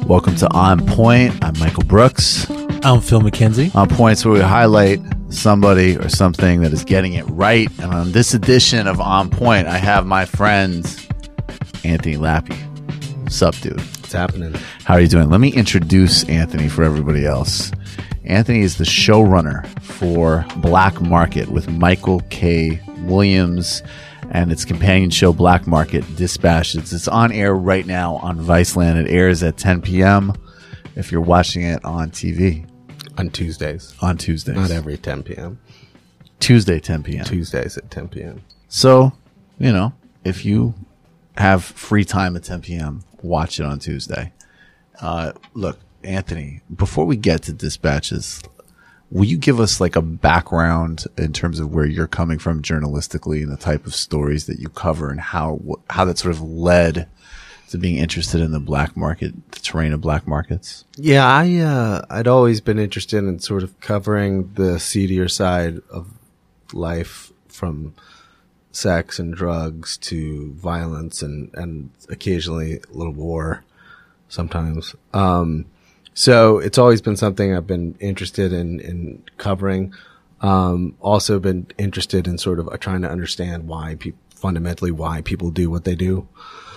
Welcome to On Point. I'm Michael Brooks. I'm Phil McKenzie. On Point's where we highlight somebody or something that is getting it right. And on this edition of On Point, I have my friend Anthony Lappy. What's up, dude? What's happening? How are you doing? Let me introduce Anthony for everybody else. Anthony is the showrunner for Black Market with Michael K. Williams and its companion show Black Market Dispatch. It's on air right now on Viceland. It airs at 10 p.m. if you're watching it on TV. On Tuesdays. On Tuesdays. Not every 10 p.m. Tuesday, 10 p.m. Tuesdays at 10 p.m. So, you know, if you have free time at 10 p.m., watch it on Tuesday. Look, Anthony, before we get to Dispatches, will you give us like a background in terms of where you're coming from journalistically and the type of stories that you cover and how that sort of led to being interested in the black market, the terrain of black markets? Yeah, I'd always been interested in sort of covering the seedier side of life, from sex and drugs to violence and occasionally a little war sometimes. So it's always been something I've been interested in covering. Also been interested in sort of trying to understand fundamentally why people do what they do.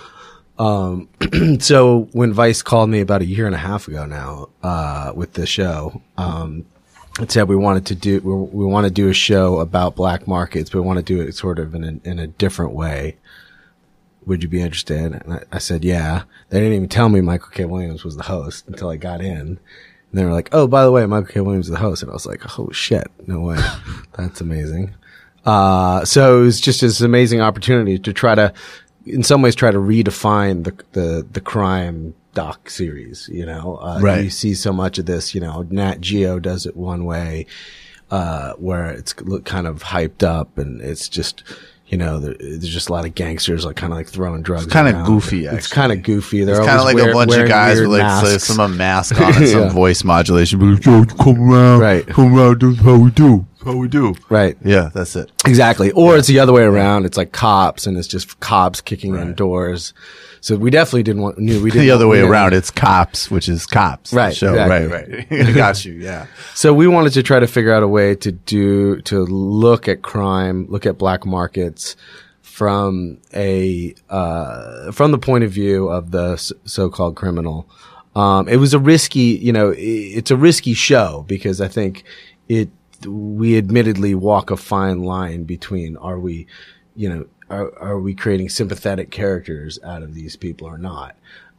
So when Vice called me about a year and a half ago now, with this show, it said we want to do a show about black markets, but we want to do it sort of in a different way. Would you be interested? And I said, yeah. They didn't even tell me Michael K. Williams was the host until I got in. And they were like, oh, by the way, Michael K. Williams is the host. And I was like, oh shit, no way. That's amazing. So it was just this amazing opportunity to try to, in some ways, try to redefine the crime doc series, you know. Right. You see so much of this, you know, Nat Geo does it one way, where it's kind of hyped up and it's just, you know, there's just a lot of gangsters kind of It's throwing drugs. kind of goofy, actually. It's kind of goofy. It's kind of like a bunch of guys with like some mask on and some voice modulation. Yo, come around. Right. Come around. This is how we do. How we do. Right. Yeah, that's it. Exactly. Or it's the other way around. It's like cops and it's just cops kicking in doors. So we definitely the other way around. It's cops, which is cops. Right. Show. Exactly. Right. Got you. Yeah. So we wanted to try to figure out a way to look at crime, look at black markets from the point of view of the so-called criminal. It was a risky, it's a risky show because I think we admittedly walk a fine line between are we creating sympathetic characters out of these people or not?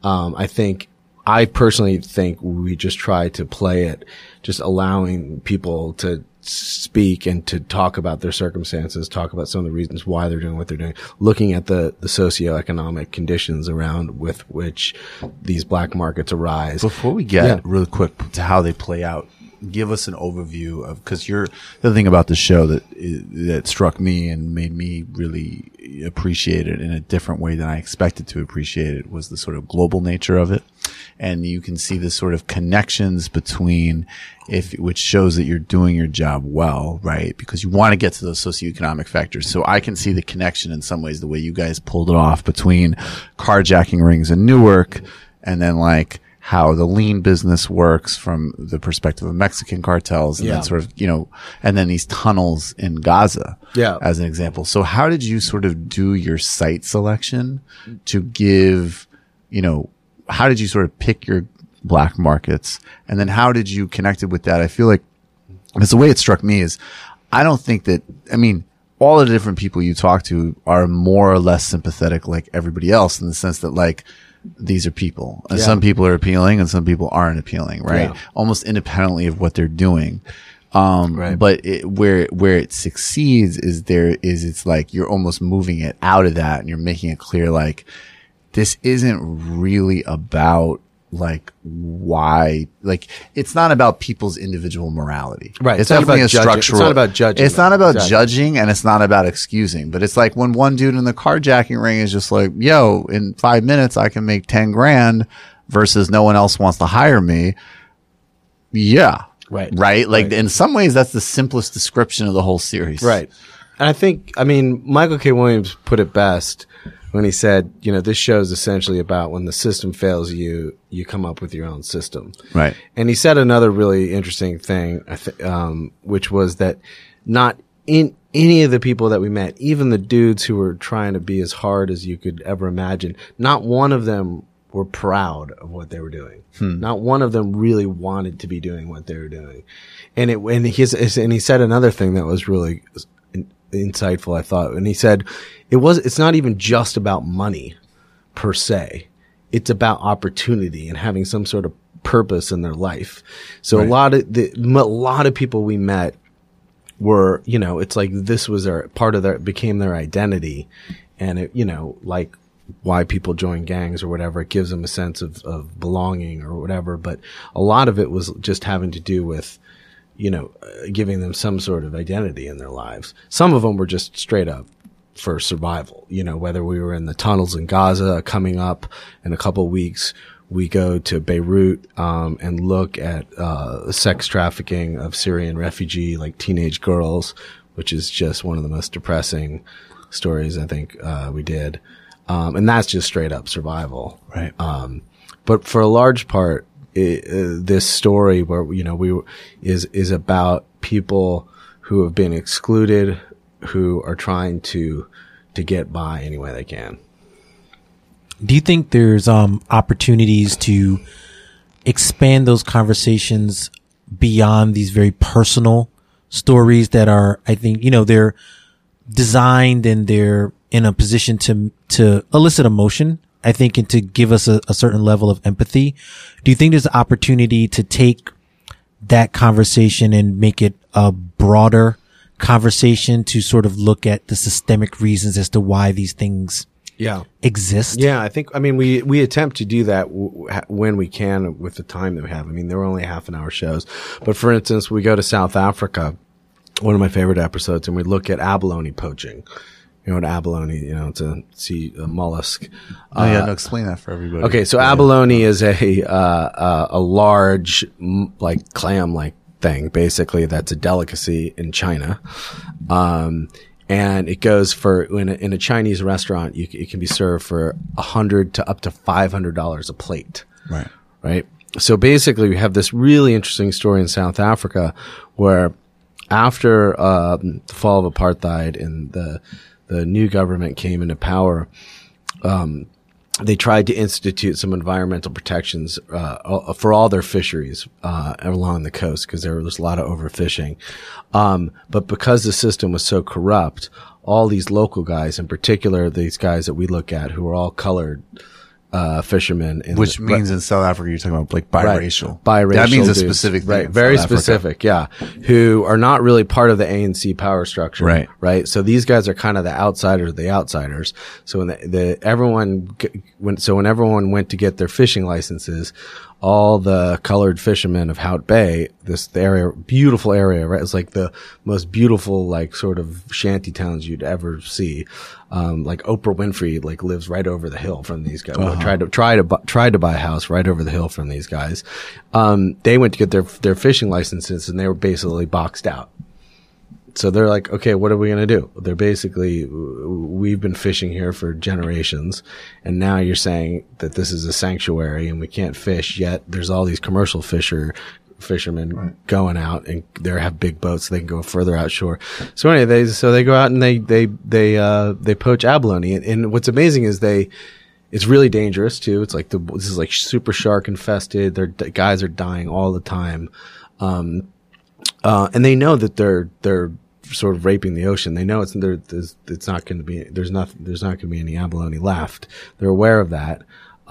I personally think we just try to play it, just allowing people to speak and to talk about their circumstances, talk about some of the reasons why they're doing what they're doing, looking at the socioeconomic conditions around with which these black markets arise. Before we get really quick to how they play out, give us an overview of, because the other thing about the show that struck me and made me really appreciate it in a different way than I expected to appreciate it was the sort of global nature of it. And you can see the sort of connections between which shows that you're doing your job well, right? Because you want to get to those socioeconomic factors. So I can see the connection in some ways, the way you guys pulled it off between carjacking rings in Newark and then like how the lean business works from the perspective of Mexican cartels and then sort of, and then these tunnels in Gaza as an example. So how did you sort of do your site selection to give, how did you sort of pick your black markets? And then how did you connect it with that? I feel like, because the way it struck me is, I don't think that, all the different people you talk to are more or less sympathetic like everybody else in the sense that like, these are people and some people are appealing and some people aren't appealing, right? Almost independently of what they're doing. But where it succeeds is it's like you're almost moving it out of that and you're making it clear like this isn't really about like why, like it's not about people's individual morality. Right. It's definitely a structural. It's not about judging. It's not about judging and it's not about excusing, but it's like when one dude in the carjacking ring is just like, yo, in 5 minutes I can make 10 grand versus no one else wants to hire me. Yeah. Right. Like in some ways that's the simplest description of the whole series. Right. And I think, Michael K. Williams put it best when he said, you know, this show is essentially about when the system fails you, you come up with your own system. Right. And he said another really interesting thing, which was that not in any of the people that we met, even the dudes who were trying to be as hard as you could ever imagine, not one of them were proud of what they were doing. Not one of them really wanted to be doing what they were doing. And he said another thing that was really insightful, I thought. And he said, it's not even just about money per se. It's about opportunity and having some sort of purpose in their life. So right. a lot of people we met were, you know, it's like this was became their identity. And it, you know, like why people join gangs or whatever, it gives them a sense of belonging or whatever. But a lot of it was just having to do with, you know, giving them some sort of identity in their lives. Some of them were just straight up for survival. You know, whether we were in the tunnels in Gaza, coming up in a couple of weeks, we go to Beirut, and look at, sex trafficking of Syrian refugee, like teenage girls, which is just one of the most depressing stories I think, we did. And that's just straight up survival. Right. But for a large part, this story where, you know, is about people who have been excluded, who are trying to get by any way they can. Do you think there's opportunities to expand those conversations beyond these very personal stories that are, I think, you know, they're designed and they're in a position to elicit emotion, I think, and to give us a certain level of empathy? Do you think there's an opportunity to take that conversation and make it a broader conversation to sort of look at the systemic reasons as to why these things exist? Yeah, I mean, we attempt to do that when we can with the time that we have. I mean, there were only half-an-hour shows. But for instance, we go to South Africa, one of my favorite episodes, and we look at abalone poaching. You know what abalone, you know, it's a mollusk. Explain that for everybody. Okay, so abalone is a large, like clam-like thing, basically, that's a delicacy in China. And it goes for, in a Chinese restaurant, it can be served for $100 to up to $500 a plate. Right. Right. So basically we have this really interesting story in South Africa where after, the fall of apartheid and the new government came into power, they tried to institute some environmental protections, for all their fisheries, along the coast, because there was a lot of overfishing. But because the system was so corrupt, all these local guys, in particular, these guys that we look at who are all colored, fishermen. Which means in South Africa, you're talking about like biracial. Right. Biracial. That means a dudes. specific thing. Right. Very specific. Yeah. Who are not really part of the ANC power structure. Right. Right. So these guys are kind of the outsiders of the outsiders. So when when everyone went to get their fishing licenses, all the colored fishermen of Hout Bay, this area, beautiful area, right? It's like the most beautiful, like sort of shanty towns you'd ever see. Like Oprah Winfrey, like lives right over the hill from these guys. Tried to buy a house right over the hill from these guys. They went to get their fishing licenses and they were basically boxed out. So they're like, okay, what are we going to do? They're basically, we've been fishing here for generations, and now you're saying that this is a sanctuary and we can't fish, yet there's all these commercial fishermen going out, and they have big boats so they can go further outshore. So anyway, they go out and they poach abalone. And what's amazing is it's really dangerous too. It's like this is like super shark infested. The guys are dying all the time. And they know that they're sort of raping the ocean. They know it's not going to be, there's not going to be any abalone left. They're aware of that.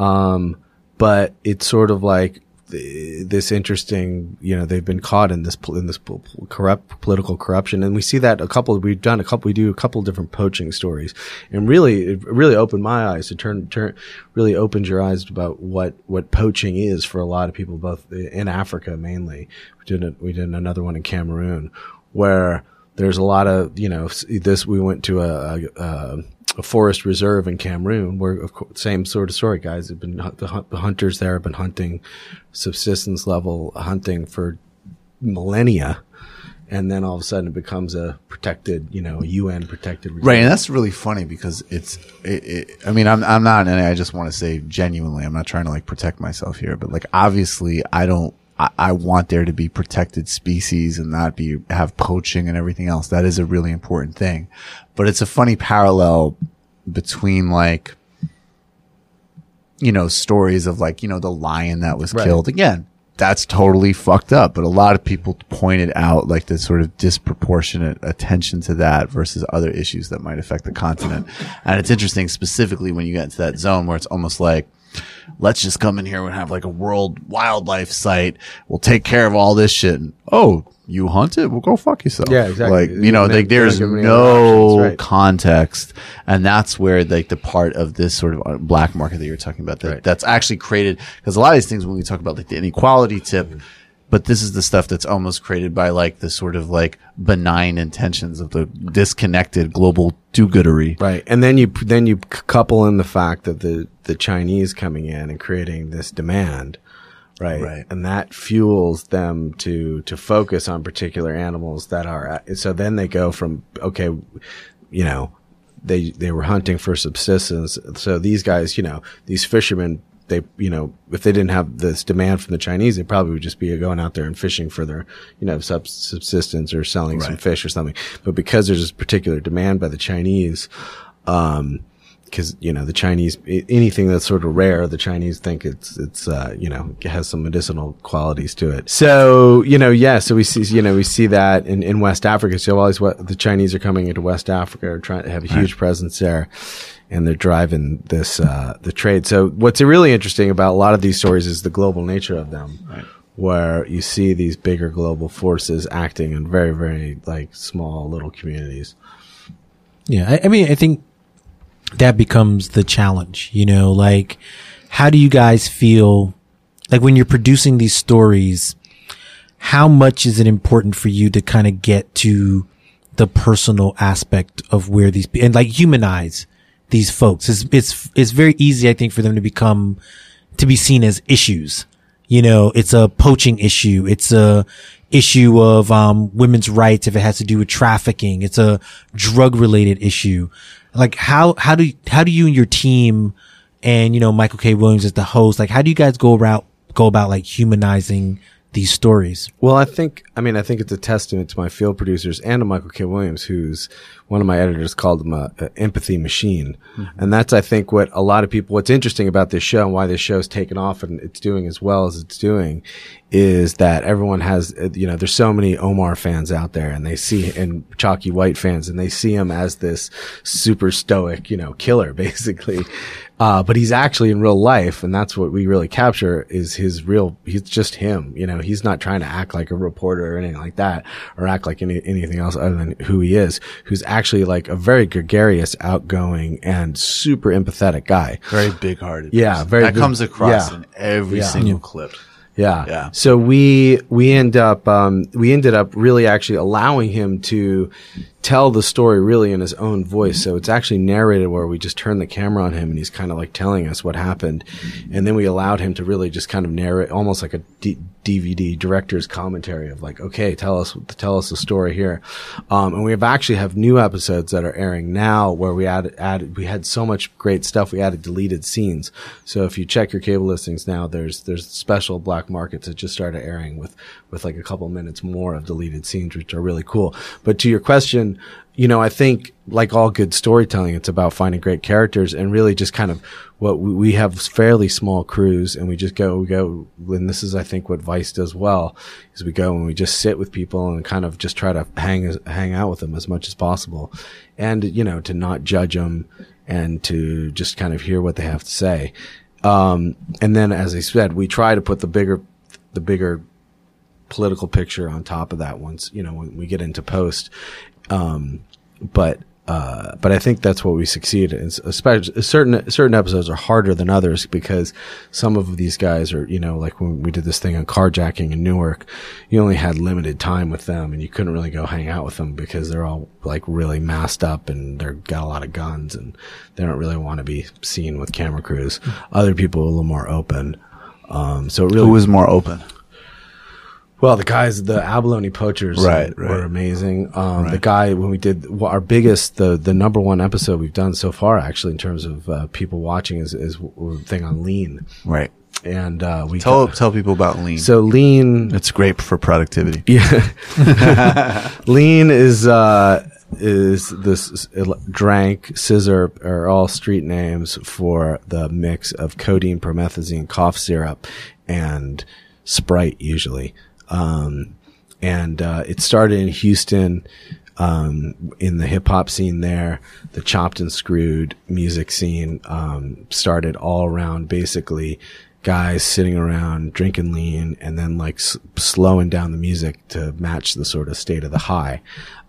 But it's sort of like this interesting, you know, they've been caught in this corrupt political corruption. And we see that we do a couple different poaching stories. And really, it really opened my eyes really opened your eyes about what poaching is for a lot of people, both in Africa mainly. We did another one in Cameroon where there's a lot of, you know, we went to a forest reserve in Cameroon where, of course, same sort of story. Guys have been, the hunters there have been hunting, subsistence level hunting for millennia. and then all of a sudden it becomes a protected, a UN protected reserve. Right, and that's really funny because I mean, I'm not, and I just want to say genuinely, I'm not trying to like protect myself here, but like obviously I want there to be protected species and not have poaching and everything else. That is a really important thing, but it's a funny parallel between like, stories of like, the lion that was killed. Again, that's totally fucked up. But a lot of people pointed out like the sort of disproportionate attention to that versus other issues that might affect the continent. And it's interesting specifically when you get into that zone where it's almost like, let's just come in here and have like a world wildlife site. We'll take care of all this shit. And, oh, you hunt it? Well, go fuck yourself. Yeah, exactly. Like, like there's no context. And that's where like the part of this sort of black market that you're talking about that's actually created, because a lot of these things when we talk about like the inequality tip, but this is the stuff that's almost created by like the sort of like benign intentions of the disconnected global do-goodery. Right. And then you couple in the fact that the Chinese coming in and creating this demand. Right. And that fuels them to focus on particular animals that are, so then they go from, okay, they were hunting for subsistence. So these guys, these fishermen, they, if they didn't have this demand from the Chinese, they probably would just be going out there and fishing for their, subsistence or selling some fish or something. But because there's this particular demand by the Chinese, because the Chinese, anything that's sort of rare, the Chinese think it's it has some medicinal qualities to it. So so we see that in West Africa. So the Chinese are coming into West Africa, are trying to have a huge presence there, and they're driving this the trade. So what's really interesting about a lot of these stories is the global nature of them, where you see these bigger global forces acting in very, very like small little communities. Yeah, I mean, I think that becomes the challenge, like how do you guys feel like when you're producing these stories, how much is it important for you to kind of get to the personal aspect of where these, and like humanize these folks? It's very easy, I think, for them to be seen as issues. It's a poaching issue. It's a issue of, women's rights if it has to do with trafficking. It's a drug related issue. Like how do you and your team and, Michael K. Williams as the host, like how do you guys go about like humanizing these stories? Well, I think it's a testament to my field producers and to Michael K. Williams, who's one of my editors called him a empathy machine. Mm-hmm. And that's, I think, what's interesting about this show and why this show's taken off and it's doing as well as it's doing is that everyone has, there's so many Omar fans out there and and Chalky White fans, and they see him as this super stoic, killer basically. But he's actually in real life, and that's what we really capture is he's just him. He's not trying to act like a reporter or anything like that, or act like anything else other than who he is, who's actually like a very gregarious, outgoing, and super empathetic guy. Very big-hearted. Yeah, that comes across in every single clip. Yeah. So we ended up really actually allowing him to tell the story really in his own voice. So it's actually narrated where we just turn the camera on him and he's kind of like telling us what happened. And then we allowed him to really just kind of narrate almost like a DVD director's commentary of like, okay, tell us the story here. And we have new episodes that are airing now where we we had so much great stuff. We added deleted scenes. So if you check your cable listings now, there's special black markets that just started airing with like a couple minutes more of deleted scenes, which are really cool. But to your question, I think like all good storytelling, it's about finding great characters and really just kind of what we have fairly small crews and we just go, and this is, I think, what Vice does well is we go and we just sit with people and kind of just try to hang out with them as much as possible. And, to not judge them and to just kind of hear what they have to say. And then, as I said, we try to put the bigger political picture on top of that once, when we get into post. But I think that's what we succeed in. Especially certain episodes are harder than others because some of these guys are, like when we did this thing on carjacking in Newark, you only had limited time with them and you couldn't really go hang out with them because they're all like really masked up and they've got a lot of guns and they don't really want to be seen with camera crews. Other people are a little more open. So it really, who was more open? Well, the abalone poachers were amazing. The guy, when we did our biggest, the number one episode we've done so far, actually, in terms of people watching, is the thing on lean. Right. And we tell people about lean. So lean, it's great for productivity. Yeah. Lean is this drank, scissor are all street names for the mix of codeine, promethazine, cough syrup, and Sprite usually. It started in Houston, in the hip hop scene there. The chopped and screwed music scene, started all around basically guys sitting around drinking lean and then like slowing down the music to match the sort of state of the high.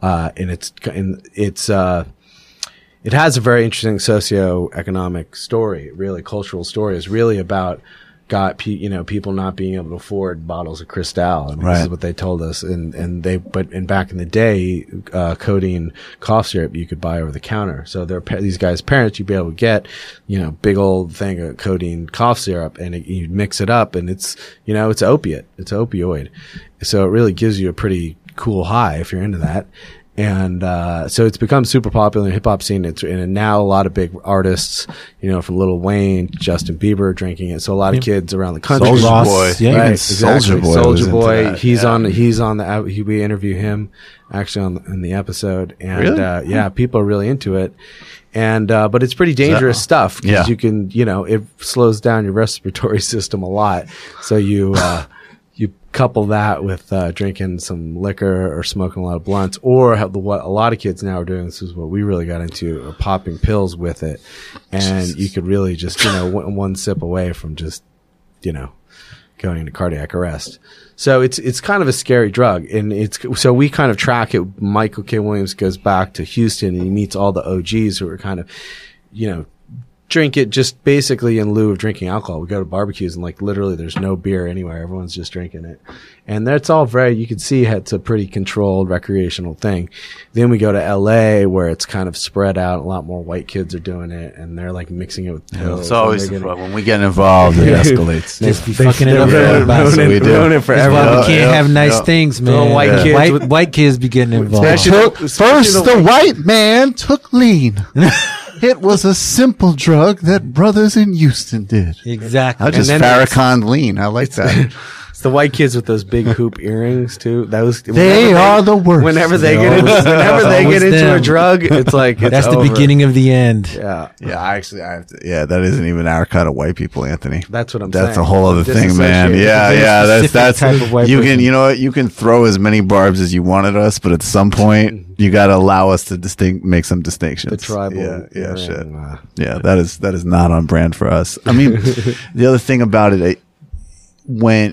It has a very interesting socioeconomic story, really cultural story. It's really about people not being able to afford bottles of Cristal. I mean, This is what they told us. And back in the day, codeine cough syrup you could buy over the counter. So these guys' parents, you'd be able to get, big old thing of codeine cough syrup and you mix it up and it's opiate. It's opioid. So it really gives you a pretty cool high if you're into that. And so it's become super popular in the hip hop scene. And now a lot of big artists, from Lil Wayne, Justin Bieber drinking it. So a lot of kids around the country. Soulja Boy, yeah, right? exactly. Soulja Boy. He's on we interview him actually in the episode. And really? People are really into it. And but it's pretty dangerous stuff because you can, it slows down your respiratory system a lot. So you couple that with drinking some liquor or smoking a lot of blunts, or what a lot of kids now are doing, this is what we really got into, are popping pills with it. And you could really just, one sip away from just, going into cardiac arrest. So it's kind of a scary drug. And so we kind of track it. Michael K. Williams goes back to Houston and he meets all the OGs who are kind of, drink it just basically in lieu of drinking alcohol. We go to barbecues and like literally there's no beer anywhere. Everyone's just drinking it. And that's all you can see it's a pretty controlled recreational thing. Then we go to LA where it's kind of spread out. A lot more white kids are doing it and they're like mixing it with pills. It's always the problem. When we get involved, it escalates. Just be fucking it up. Ruin it for everyone. We can't have nice things, man. White kids be getting involved. First, the white man took lean. It was a simple drug that brothers in Houston did. Exactly. I just Farrakhan lean. I like that. It's the white kids with those big hoop earrings too. They are the worst. Whenever they get into a drug, it's like that's the beginning of the end. Yeah. Yeah. That isn't even our kind of white people, Anthony. That's what I'm saying. That's a whole other thing, man. Yeah. That's type of white you person. can, you can throw as many barbs as you want at us, but at some point you got to allow us to make some distinctions. The tribal. Yeah. Shit. Yeah. That is not on brand for us. I mean, the other thing about it, when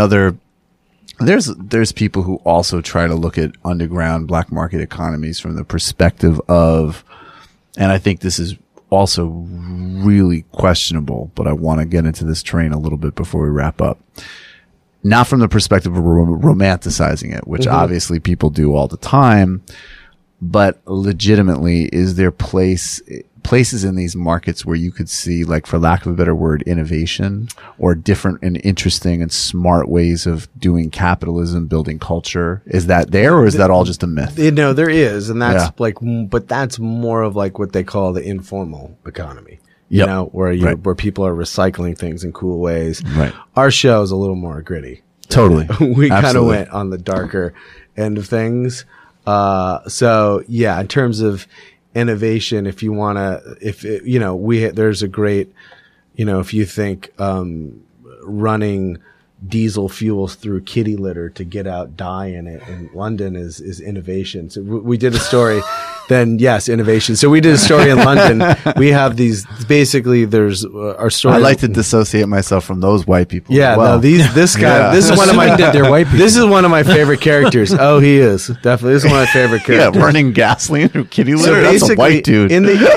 there's people who also try to look at underground black market economies from the perspective of, and I think this is also really questionable, but I want to get into this train a little bit before we wrap up. Not from the perspective of romanticizing it, which obviously people do all the time, but legitimately, is there places in these markets where you could see, like, for lack of a better word, innovation or different and interesting and smart ways of doing capitalism, building culture? Is that there, or is that all just a myth? No, there is. And that's but that's more of like what they call the informal economy, where people are recycling things in cool ways. Right. Our show is a little more gritty. Totally. We kind of went on the darker end of things. So yeah, in terms of innovation, if you want to, there's a great, if you think, running diesel fuels through kitty litter to get out dye in it in London is innovation. So we did a story, then yes, innovation. So we did a story in London. We have these, basically there's our story. I like to dissociate myself from those white people. Yeah, as well. no, this guy, this is one of my, they're white people. This is one of my favorite characters. Oh, he is definitely. This is one of my favorite characters. Yeah, running gasoline through kitty litter. So That's a white dude. In the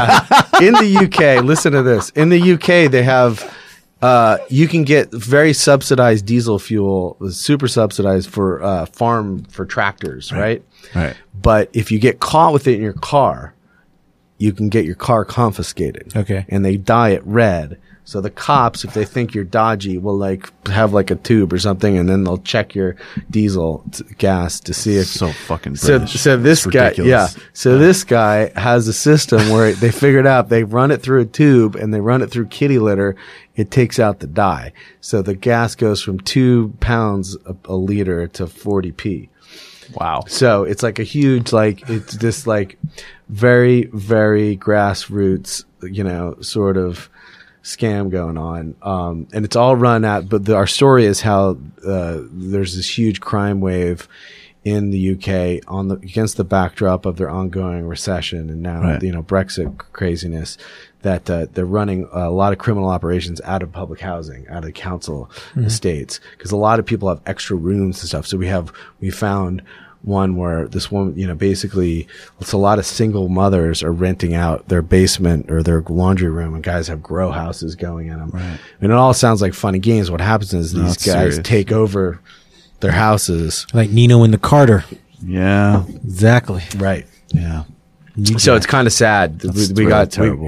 UK, listen to this. In the UK, they have, you can get very subsidized diesel fuel, super subsidized for tractors, right? Right. But if you get caught with it in your car, you can get your car confiscated. Okay. And they dye it red So the cops, if they think you're dodgy, will like have like a tube or something, and then they'll check your diesel gas to see if. So fucking So British. this It's guy, ridiculous. this guy has a system where they figured out they run it through a tube and they run it through kitty litter. It takes out the dye. So the gas goes from 2 pounds a liter to 40p. Wow. So it's like a huge, like, it's this like very, very grassroots, sort of scam going on. And it's all run at, but our story is how, there's this huge crime wave in the UK against the backdrop of their ongoing recession and now, Right. Brexit craziness, that they're running a lot of criminal operations out of public housing, out of council estates, because a lot of people have extra rooms and stuff. So we found one where this woman, basically, it's a lot of single mothers are renting out their basement or their laundry room, and guys have grow houses going in them. Right. And it all sounds like funny games. What happens is these it's guys serious. take over their houses. Like Nino and the Carter. Yeah. Exactly. Right. Yeah. So it's kind of sad. That's We really got, terrible.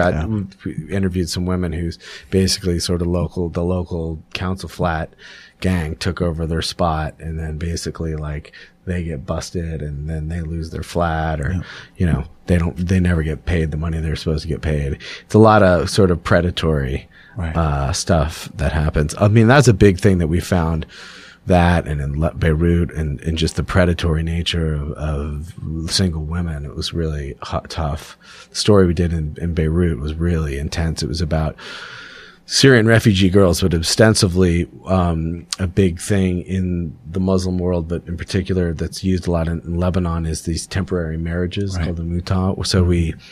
we interviewed some women who's basically sort of the local council flat gang took over their spot, and then basically like they get busted and then they lose their flat, or, they never get paid the money they're supposed to get paid. It's a lot of sort of predatory, Right. stuff that happens. I mean, that's a big thing that we found. That and in Beirut and just the predatory nature of single women, it was really tough. The story we did in Beirut was really intense. It was about Syrian refugee girls, but ostensibly a big thing in the Muslim world, but in particular that's used a lot in Lebanon is these temporary marriages called the mutah. So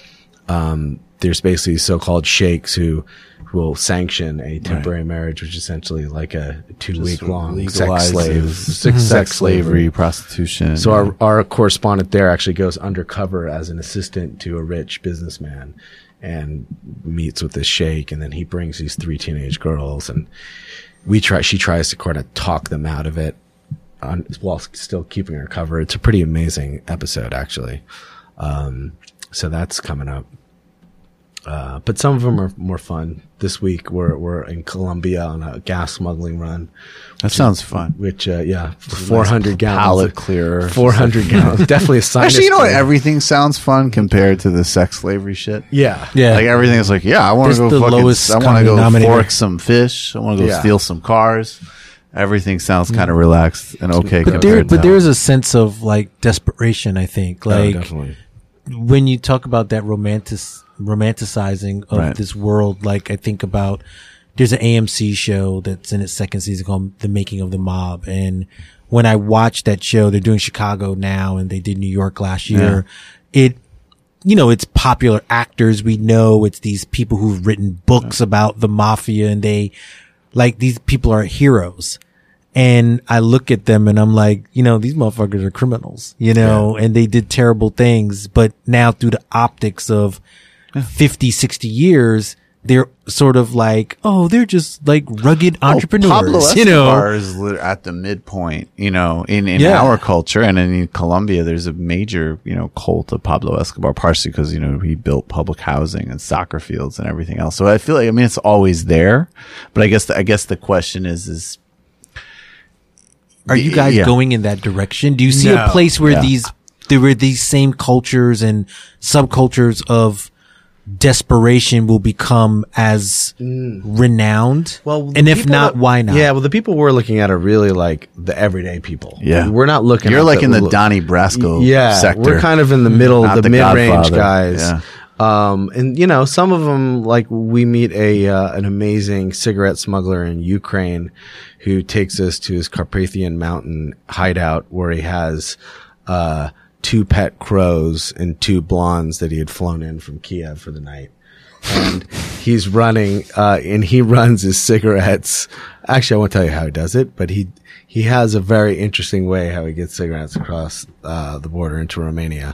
there's basically so-called sheikhs who will sanction a temporary marriage, which is essentially like a 2-week-long sex slavery. Prostitution. So our correspondent there actually goes undercover as an assistant to a rich businessman and meets with this sheikh, and then he brings these 3 teenage girls, and she tries to kind of talk them out of it while still keeping her cover. It's a pretty amazing episode, actually. So that's coming up. But some of them are more fun. This week we're in Colombia on a gas smuggling run. That sounds fun. Which 400 gallons. Palate clearer. 400 gallons. Definitely a sinus. Actually, you know what? thing. Everything sounds fun compared to the sex slavery shit. Yeah. Yeah. Like everything is like, I want This to the go lowest I want to common go denominator. fork some fish. I want to go Yeah. steal some cars. Everything sounds kind of relaxed and okay. But there's a sense of like desperation, I think. Like definitely. when you talk about that romanticizing of Right. this world, like I think about there's an AMC show that's in its second season called The Making of the Mob. And when I watched that show, they're doing Chicago now and they did New York last year. It's popular actors. We know it's these people who've written books about the mafia, and these people are heroes. And I look at them and I'm like, these motherfuckers are criminals, and they did terrible things. But now through the optics of 50, 60 years, they're sort of like, they're just like rugged entrepreneurs, Pablo Escobar is at the midpoint, in our culture. And in Colombia, there's a major, cult of Pablo Escobar, partially because, he built public housing and soccer fields and everything else. So I feel like, it's always there. But I guess the question is, are you guys going in that direction? Do you see No. a place where Yeah. there were these same cultures and subcultures of desperation will become as renowned? Well, and if not, why not? Yeah, well, the people we're looking at are really like the everyday people. Yeah. We're not looking You're at like in the Donnie Brasco sector. We're kind of in the middle, Not the the mid-range Godfather. guys. Yeah. And some of them, like we meet an amazing cigarette smuggler in Ukraine who takes us to his Carpathian mountain hideout where he has, 2 pet crows and 2 blondes that he had flown in from Kiev for the night. And he's running, and he runs his cigarettes. Actually, I won't tell you how he does it, but he has a very interesting way how he gets cigarettes across, the border into Romania.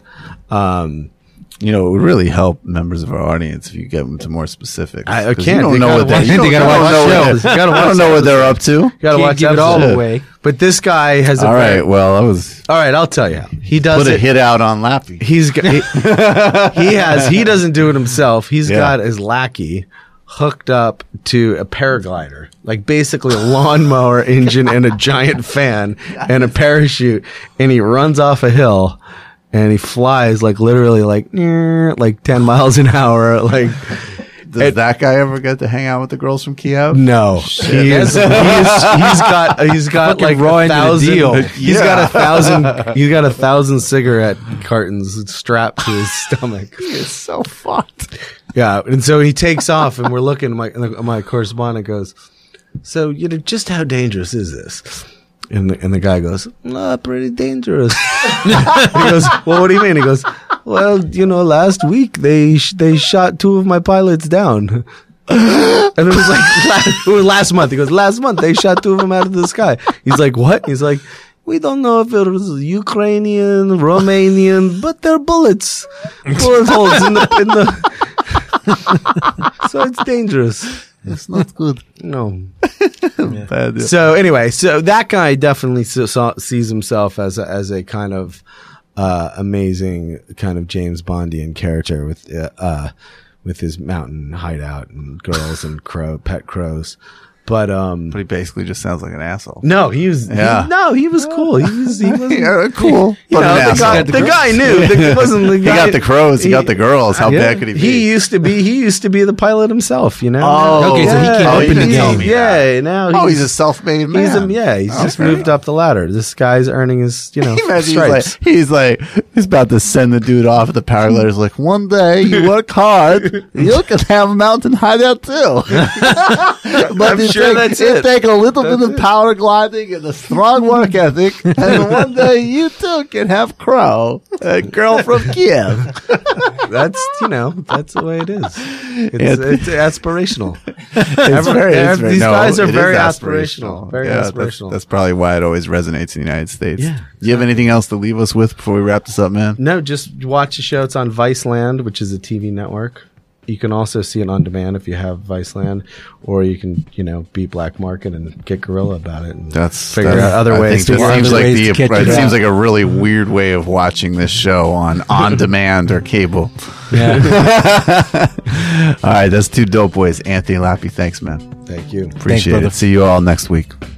It would really help members of our audience if you get them to more specifics. I 'Cause can't. You don't They know gotta what watch- they they gotta don't watch know shows. what they- You gotta I don't watch know what they're up to. Gotta Can't watch give it all episodes. away. But this guy has All right. Well, I was all right, I'll tell you. He does put a it. hit out on Lappy. He doesn't do it himself. He's Yeah. got his lackey, hooked up to a paraglider, like basically a lawnmower engine and a giant fan and a parachute, and he runs off a hill and he flies like literally like 10 miles an hour. Like, Does that guy ever get to hang out with the girls from Kiev? no, he's got like raw into the 1,000. deal. He's got 1,000 cigarette cartons strapped to his stomach. It's so fucked. Yeah, and so he takes off, and we're looking. My correspondent goes, "So, just how dangerous is this?" And the guy goes, "Pretty dangerous." He goes, "Well, what do you mean?" He goes, "Well, last week they shot 2 of my pilots down." And it was like it was last month. He goes, "Last month they shot 2 of them out of the sky." He's like, "What?" He's like, "We don't know if it was Ukrainian, Romanian, but they're bullet holes in the so it's dangerous. It's not good. No." Bad deal. So anyway, so that guy definitely sees himself as a kind of amazing kind of James Bondian character with his mountain hideout and girls and pet crows. But he basically just sounds like an asshole. no, he was cool. He wasn't Yeah, cool. But an asshole. the guy knew. He wasn't the He guy. got the crows. He got the girls. How bad could he be? He used to be the pilot himself. Oh, Okay, so he came up in the game. Yeah, now he's a self-made man. He's just moved up the ladder. This guy's earning his stripes. He's about to send the dude off at the paraglider's like, one day you work hard, you can have a mountain hideout too. But I'm sure that's it it. take a little bit of power gliding and a strong work ethic, and one day you too can have crow, a girl from Kiev. That's the way it is. It's aspirational. These guys are very aspirational. Very aspirational. That's probably why it always resonates in the United States. Yeah. Do you have anything else to leave us with before we wrap this up, man? No, just watch the show. It's on Viceland, which is a TV network. You can also see it on demand if you have Viceland, or you can, beat Black Market and get guerrilla about it and figure out other ways to watch it. It seems like a really weird way of watching this show on demand or cable. Yeah. All right, that's 2 dope boys. Anthony Lappy, thanks, man. Thank you. Appreciate brother. it. See you all next week.